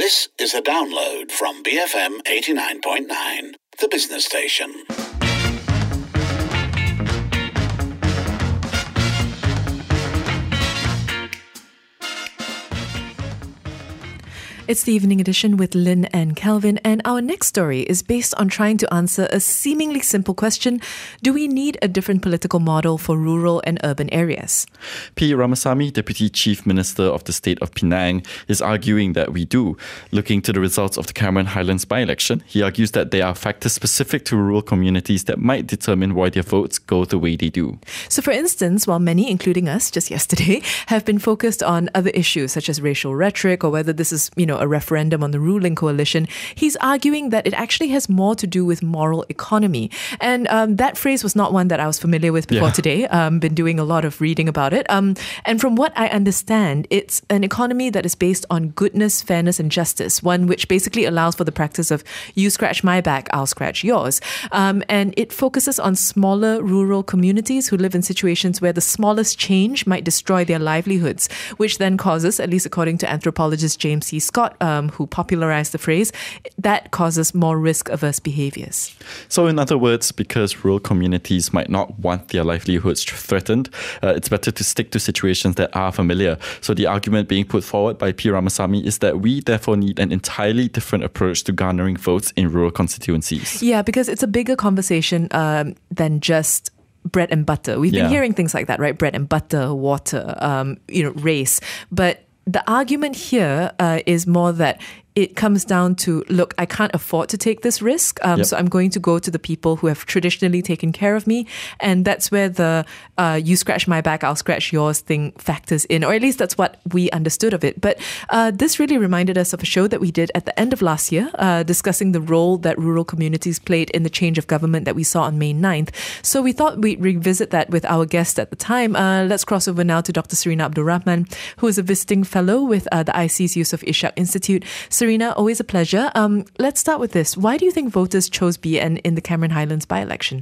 This is a download from BFM 89.9, the business station. It's the evening edition with Lynn and Kelvin, and our next story is based on trying to answer a seemingly simple question: do we need a different political model for rural and urban areas? P. Ramasamy, Deputy Chief Minister of the state of Penang, is arguing that we do. Looking to the results of the Cameron Highlands by-election, he argues that there are factors specific to rural communities that might determine why their votes go the way they do. So for instance, while many, including us just yesterday, have been focused on other issues such as racial rhetoric or whether this is, a referendum on the ruling coalition, he's arguing that it actually has more to do with moral economy. And that phrase was not one that I was familiar with before today. Been doing a lot of reading about it. And from what I understand, it's an economy that is based on goodness, fairness and justice, one which basically allows for the practice of you scratch my back, I'll scratch yours. And it focuses on smaller rural communities who live in situations where the smallest change might destroy their livelihoods, which then causes, at least according to anthropologist James C. Scott, who popularized the phrase, that causes more risk-averse behaviors. So in other words, because rural communities might not want their livelihoods threatened, it's better to stick to situations that are familiar. So the argument being put forward by P. Ramasamy is that we therefore need an entirely different approach to garnering votes in rural constituencies. Yeah, because it's a bigger conversation than just bread and butter. We've been hearing things like that, right? Bread and butter, water, race. But the argument here is more that it comes down to, look, I can't afford to take this risk, so I'm going to go to the people who have traditionally taken care of me. And that's where the you scratch my back, I'll scratch yours thing factors in, or at least that's what we understood of it. But this really reminded us of a show that we did at the end of last year, discussing the role that rural communities played in the change of government that we saw on May 9th. So we thought we'd revisit that with our guest at the time. Let's cross over now to Dr. Serena Abdul Rahman, who is a visiting fellow with the IC's Yusof Ishak Institute. Serena, always a pleasure. Let's start with this. Why do you think voters chose BN in the Cameron Highlands by-election?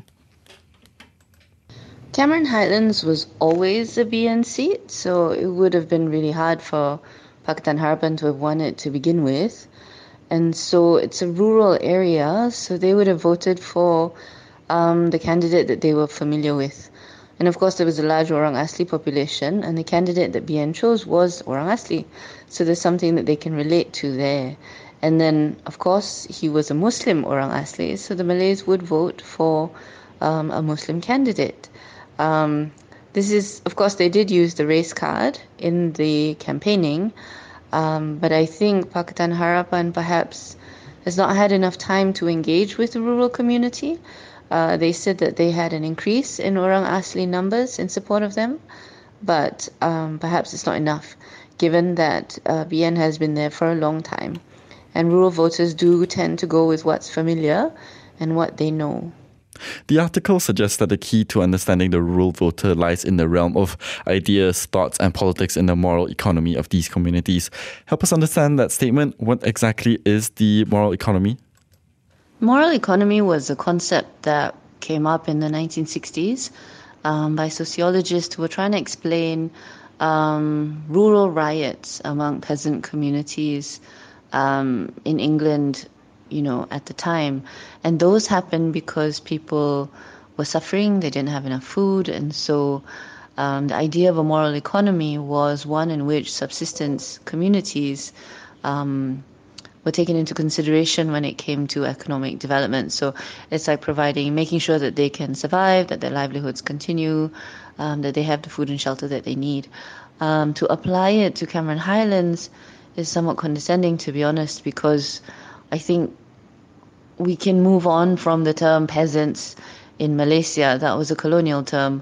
Cameron Highlands was always a BN seat, so it would have been really hard for Pakatan Harapan to have won it to begin with. And so it's a rural area, so they would have voted for the candidate that they were familiar with. And of course, there was a large Orang Asli population, and the candidate that BN chose was Orang Asli. So there's something that they can relate to there. And then, of course, he was a Muslim Orang Asli, so the Malays would vote for a Muslim candidate. This is, of course, they did use the race card in the campaigning, but I think Pakatan Harapan perhaps has not had enough time to engage with the rural community. They said that they had an increase in Orang Asli numbers in support of them, but perhaps it's not enough, given that BN has been there for a long time. And rural voters do tend to go with what's familiar and what they know. The article suggests that the key to understanding the rural voter lies in the realm of ideas, thoughts and politics in the moral economy of these communities. Help us understand that statement. What exactly is the moral economy? Moral economy was a concept that came up in the 1960s by sociologists who were trying to explain rural riots among peasant communities in England, at the time. And those happened because people were suffering, they didn't have enough food, and so the idea of a moral economy was one in which subsistence communities were taken into consideration when it came to economic development. So it's like making sure that they can survive, that their livelihoods continue, that they have the food and shelter that they need. To apply it to Cameron Highlands is somewhat condescending, to be honest, because I think we can move on from the term peasants in Malaysia. That was a colonial term.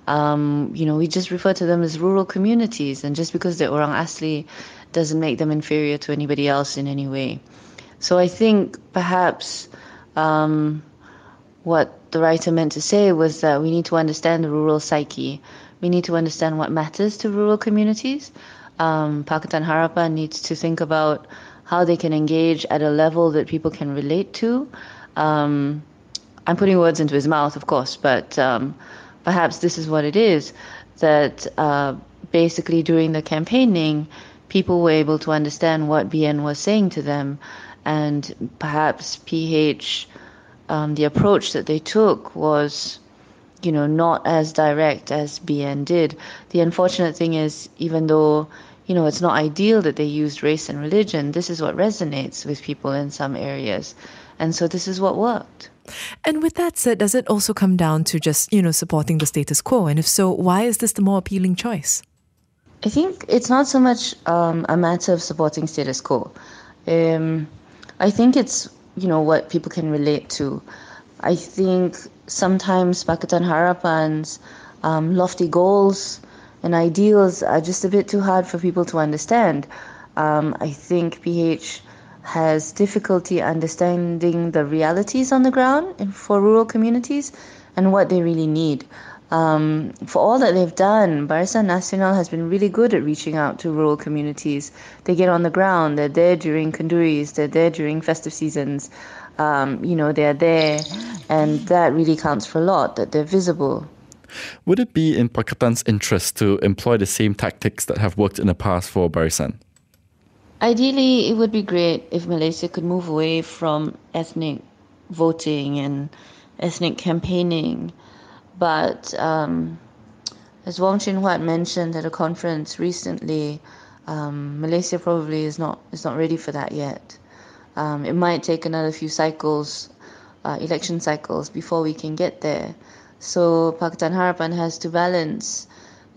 We just refer to them as rural communities, and just because they're Orang Asli doesn't make them inferior to anybody else in any way. So I think perhaps what the writer meant to say was that we need to understand the rural psyche. We need to understand what matters to rural communities. Pakatan Harapan needs to think about how they can engage at a level that people can relate to. I'm putting words into his mouth, of course, but perhaps this is what it is, that basically during the campaigning, people were able to understand what BN was saying to them, and perhaps PH, the approach that they took was, not as direct as BN did. The unfortunate thing is, even though, it's not ideal that they used race and religion, this is what resonates with people in some areas. And so this is what worked. And with that said, does it also come down to just, supporting the status quo? And if so, why is this the more appealing choice? I think it's not so much a matter of supporting status quo. I think it's, what people can relate to. I think sometimes Pakatan Harapan's lofty goals and ideals are just a bit too hard for people to understand. I think PH has difficulty understanding the realities on the ground for rural communities and what they really need. For all that they've done, Barisan Nasional has been really good at reaching out to rural communities. They get on the ground, they're there during kanduris, they're there during festive seasons, they're there, and that really counts for a lot, that they're visible. Would it be in Pakatan's interest to employ the same tactics that have worked in the past for Barisan? Ideally, it would be great if Malaysia could move away from ethnic voting and ethnic campaigning. But as Wong Chin Huat mentioned at a conference recently, Malaysia probably is not ready for that yet. It might take another few cycles, election cycles, before we can get there. So Pakatan Harapan has to balance,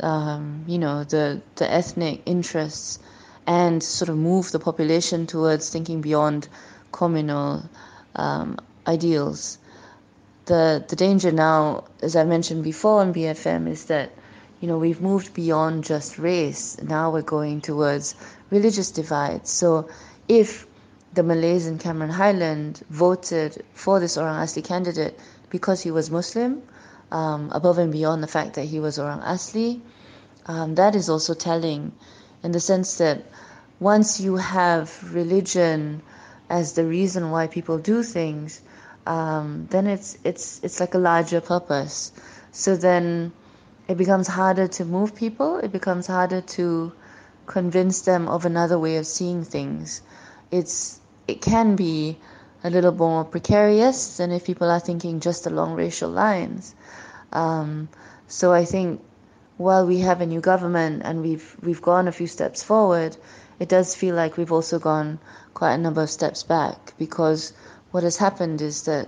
the ethnic interests and sort of move the population towards thinking beyond communal ideals. The danger now, as I mentioned before on BFM, is that, we've moved beyond just race. Now we're going towards religious divides. So if the Malays in Cameron Highland voted for this Orang Asli candidate because he was Muslim, above and beyond the fact that he was Orang Asli, that is also telling, in the sense that once you have religion as the reason why people do things, then it's like a larger purpose. So then it becomes harder to move people. It becomes harder to convince them of another way of seeing things. It can be a little more precarious than if people are thinking just along racial lines. So I think while we have a new government and we've gone a few steps forward, it does feel like we've also gone quite a number of steps back, because what has happened is that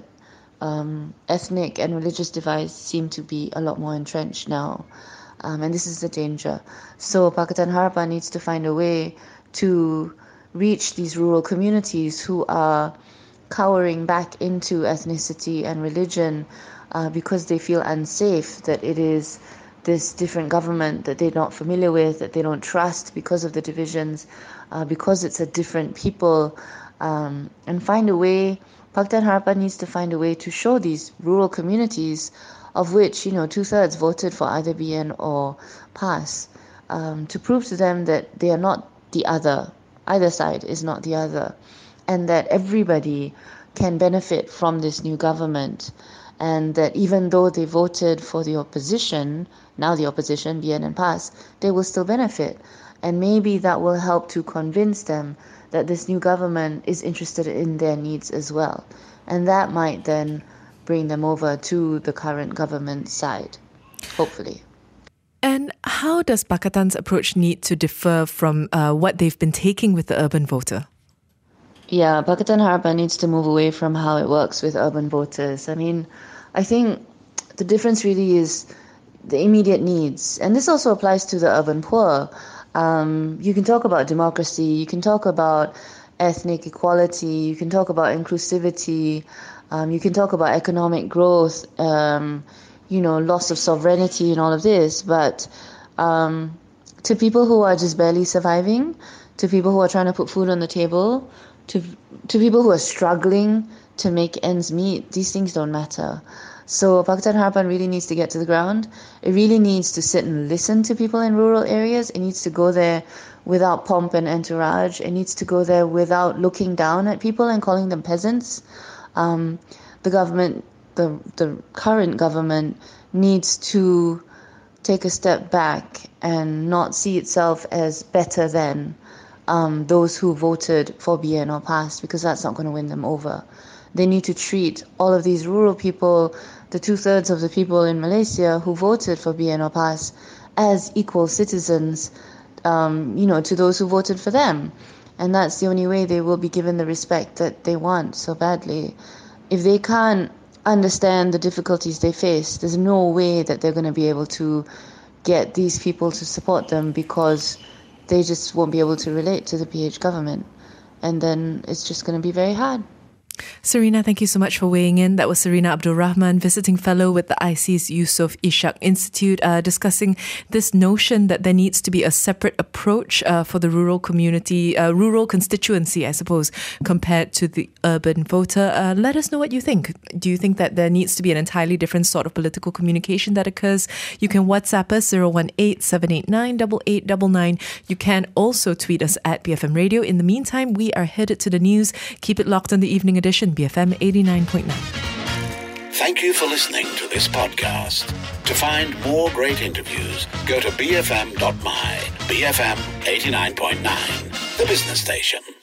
ethnic and religious divides seem to be a lot more entrenched now. And this is the danger. So Pakatan Harapan needs to find a way to reach these rural communities who are cowering back into ethnicity and religion because they feel unsafe, that it is this different government that they're not familiar with, that they don't trust because of the divisions, because it's a different people, and find a way. Pakatan Harapan needs to find a way to show these rural communities, of which 2/3 voted for either BN or PAS, to prove to them that they are not the other. Either side is not the other, and that everybody can benefit from this new government, and that even though they voted for the opposition, now the opposition, BN and PAS, they will still benefit. And maybe that will help to convince them that this new government is interested in their needs as well. And that might then bring them over to the current government side, hopefully. And how does Pakatan's approach need to differ from what they've been taking with the urban voter? Yeah, Pakatan Harapan needs to move away from how it works with urban voters. I mean, I think the difference really is the immediate needs. And this also applies to the urban poor. You can talk about democracy, you can talk about ethnic equality, you can talk about inclusivity, you can talk about economic growth, loss of sovereignty and all of this. But to people who are just barely surviving, to people who are trying to put food on the table, to people who are struggling to make ends meet, these things don't matter. So Pakatan Harapan really needs to get to the ground. It really needs to sit and listen to people in rural areas. It needs to go there without pomp and entourage. It needs to go there without looking down at people and calling them peasants. The government, the current government, needs to take a step back and not see itself as better than. those who voted for BNO Pass, because that's not going to win them over. They need to treat all of these rural people, the 2/3 of the people in Malaysia who voted for BNO Pass, as equal citizens, to those who voted for them. And that's the only way they will be given the respect that they want so badly. If they can't understand the difficulties they face, there's no way that they're going to be able to get these people to support them, because they just won't be able to relate to the PH government. And then it's just going to be very hard. Sarina, thank you so much for weighing in. That was Sarina Abdul Rahman, visiting fellow with the IC's Yusof Ishak Institute, discussing this notion that there needs to be a separate approach for the rural community, rural constituency, I suppose, compared to the urban voter. Let us know what you think. Do you think that there needs to be an entirely different sort of political communication that occurs? You can WhatsApp us 018-789-8899. You can also tweet us at BFM Radio. In the meantime, we are headed to the news. Keep it locked on the evening edition, BFM 89.9. Thank you for listening to this podcast. To find more great interviews, go to bfm.my. BFM 89.9, the business station.